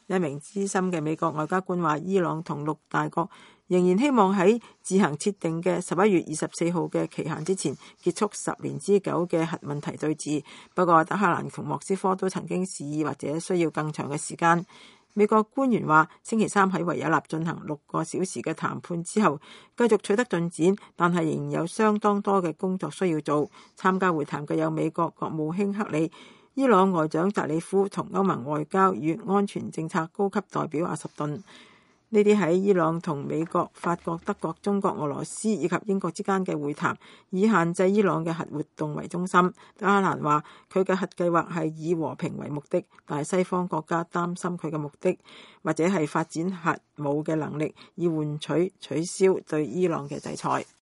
一名資深嘅美國外交官話，伊朗同6大國仍然希望喺自行設定嘅11月24號嘅期限之前結束10年之久嘅核問題對峙。不過，德黑蘭同莫斯科都曾經示意或者需要更長嘅時間。美國官員話，星期三喺維也納進行6個小時嘅談判之後，繼續取得進展，但係仍然有相當多嘅工作需要做。參加會談嘅有美國國務卿克里、伊朗外長扎里夫同歐盟外交與安全政策高級代表阿什頓。呢啲喺伊朗同美國、法國、德國、中國、俄羅斯以及英國之間嘅會談，以限制伊朗嘅核活動為中心。德黑蘭話佢嘅核計劃係以和平為目的，但係西方國家擔心佢嘅目的或者係發展核武嘅能力，以換取消對伊朗嘅制裁。